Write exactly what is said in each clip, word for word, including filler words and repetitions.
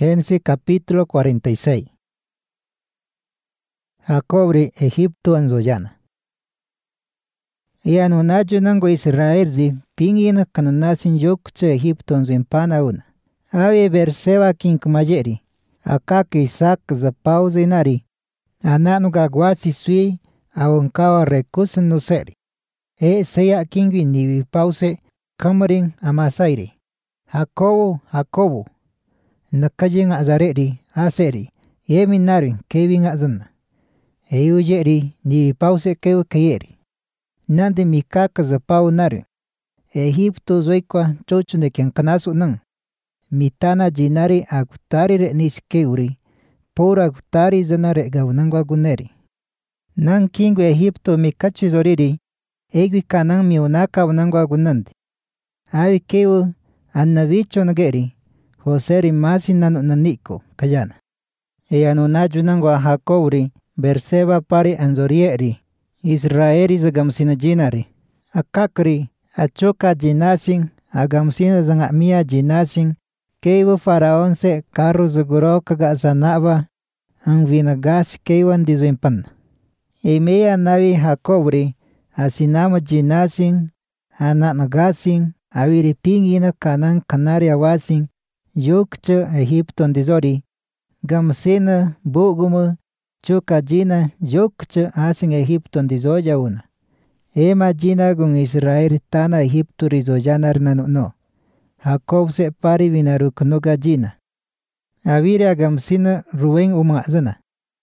Génesis capítulo cuarenta y seis. Jacobri Egipto anzoyana. Yanunajo nango Israelri pingina kananasin yokcho Egipto anzoimpana una. Ave Berseba kinkmayeri. Akaki Isaac zapauzinari. Ananuga guasi sui awankawa rekusen no seri. E seya kingwi niwi pause kamarin amasairi. Jacobo, Jacobo. Nakajing azareri aseri. Yemi narin kevin azana. Eyujeri niwi pause kew kayeri. Nande mikaka zapau narin. Egipto zoikwa chocho de kiankanasu nang. Mitana jinari agutari re niskeuri. Pura agutari zanare gaunangwa guneri. Nang kingu Egipto mikachu zoriri. Egwi kanang miunaka unangwa gunandi. Awi kew annavicho nageri. Joseri masi nanu naniko kayana. E anunajo nangwa Jacobri Berseba pari anzorieri. Israeli zagamsina jinari. Akakri achoka jinasin agamsina zangamia jinasin. Kewa faraon se carro zaguro kaga sanaba ang vinagas kewan dizuimpan. Emea nawi Jacobri asinama jinasin anak nagasin awiri pingina kanang kanari awasin yukcho Egipto dizori gamsina buguma chuka jina yukcho asin Egipto dizoya una. Ema jina gun Israel tana Egipto rizoyanar nanuno. Jacob se pari vinaruknoga jina. Awiri agamsina Ruben umazana.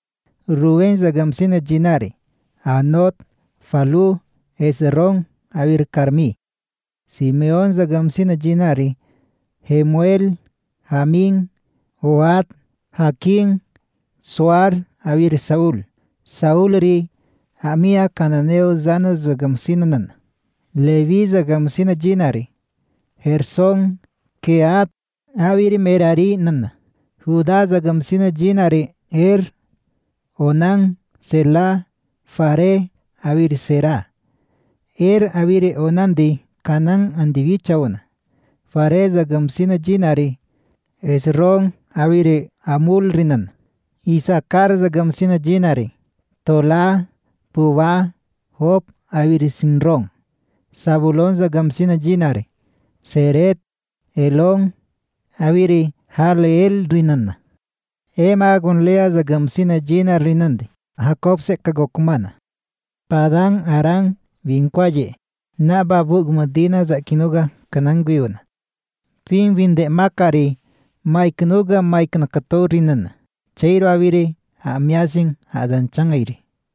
Ruben zagamsina jinari. Anot, Falu, Esron, awir Karmi. Simeon zagamsina jinari. Hemuel, Hamin, Oad, Hakim, Suar, awir Saul. Saul ri Amia Cananeo zana zagamsina nan. Levi zagamsina jinari. Gerson, Keat, awiri Merari nana. Judá zagamsina jinari Er, Onan, Sela, Fare, awiri Sera. Er awiri Onandi, Kanan andivicha una. Fare zagamsina jinari Esron, awiri Amul rinan. Isakar zagamsina jinari Tola, Puva, Hop, awiri Sinron. Zabulon zagamsina jinari Seret, Elon, awiri Haleel rinana. Ema gun Lea zagamsina jina rinandi. Jacob se kagokumana. Padan Aran vinkwaye. Naba bugmadina zakinuga kananguyuna. Fin vinde makari maiknuga maiknakato rinana. Chairo awiri amiasin adanchangairi.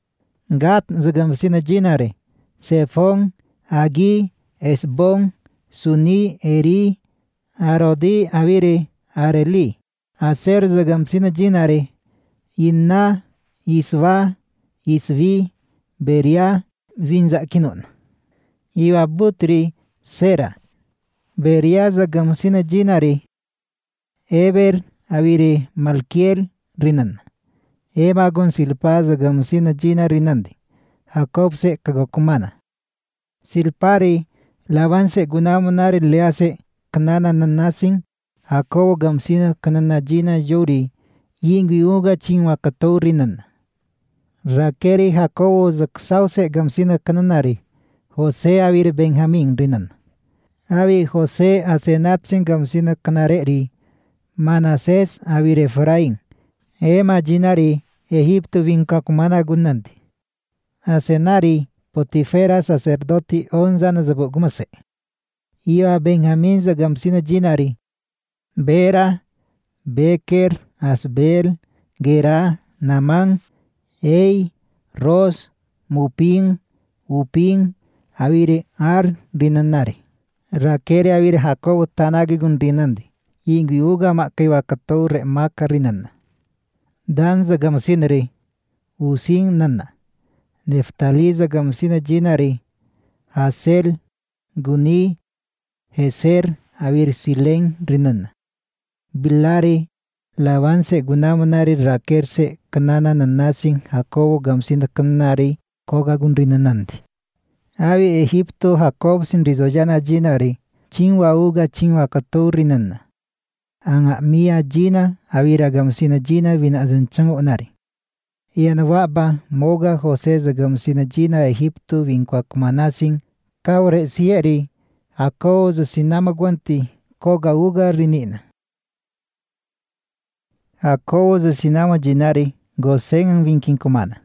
Gat zagamsina jinare. Sefon, Agi, Esbon, Suni, Eri, Arodi, awiri Areli. Aser zagamsina jinari. Inna, Isva, Isvi, Beria, Vinzakinun. Iwa butri Sera. Beria zagamsina jinari. Eber, awiri Malkiel, rinan. Ema gon Silpa zagamsina jina rinandi. Jacob se kagokumana. Silpari Laban se gunamunari lease kanana nanasin. Jacob gamsina kanana jina yuri. Yingwi uga chingwa kato rinan. Rakeri Jacob zaksau se gamsina kananari. Jose awir Benjamin rinan. Awi Jose asenatsin gamsina kanareri. Manases awir Efrain. Ema jinari Egipto vinkakumana gunandi. Asenari Potifera sacerdoti onzana zabogumase. Iwa Benjamin zagamsina jinari. Bera, Beker, Asbel, Gera, Naman, Ei, Ros, Mupin, Upin, awiri Ar rinanari. Rakere awiri Jacob tanagi gun rinandi. Ingwi uga makaiwa katou re maka rinana. Dan zagamsinari. Usin nana. Neftali zagamsina jinari. Hasel, Guni, Heser, awir Silen rinana. Bilari, Labanse gunamanari rakerse kanana nanasin Jacob gamsina kanari koga gun rinanandi. Awi Egipto Jacob sin rizoyana jinari. Chinwa uga chinwa katou rinana. anga mia jina awira gamsina jina vina zanchango nari. Iyan waba moga José za gamsina jina Egipto vinkwa kumanasin kawre sieri ako za sinama gwanti koga uga rinina. Ako za sinama jinari Gosén vinkin kumana.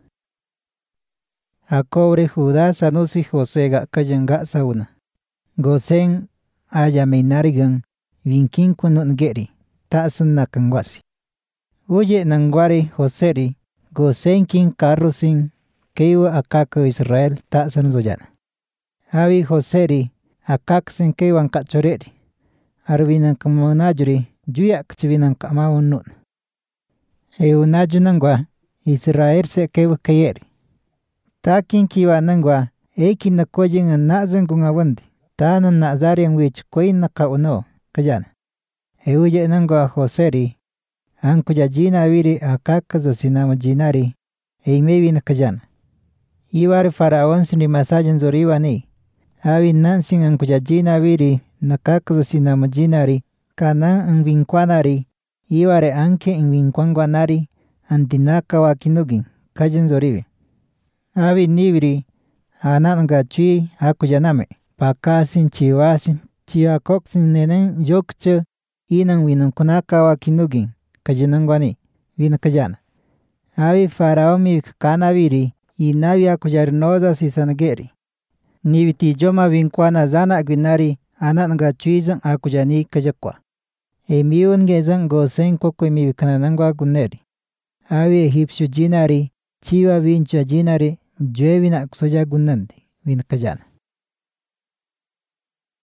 Akowre Judá sanusi José ga kajanga sauna. Gosén aya mainarigan vinkin kunun geri tasan nakangwasi. Uye nangwari Joseri Gosén kin karrusin keiwa akaka Israel tasan zoyana. Awi Joseri akaksin keiwan kachoreri. Arwinan kamunajuri juya kchivinan kamawun nun. Eunajunangwa Israel se keiwa kayeri. Takin kiwa nangwa eikin na koyin an nazan kung awandi. Tanan na azarian wich koin na kauno kajana. Euye nangwa Joseri ang kuya jina wiri akaka za sinama jinari eimewi na kajana. Iwari faraon sini masajan zoriwa ni. Awi nansin ang kuya jina wiri nakaka za sinama jinari kanan ang vinkwanari. Iwari anke ang vinkwangwanari antinaka wakinugin kajan zoriwi. Awi niwiri anan nga chui hakuyaname pakasin chiwasin chiwakoksin nenen yokche inang winunkunaka wakinugin kajanangwani vinakajana. Awi faraon mi kanawiri inawi akujarnoza sisanageri. Niwiti joma vinkwana zana agwinari anan nga chuizan akujani kajakwa. Emiun gezan Gosén kokwe mi kananangwa guneri. Awi Egipcio jinari chiwa vinchua jinari juevina kusoja gunandi vinakajana.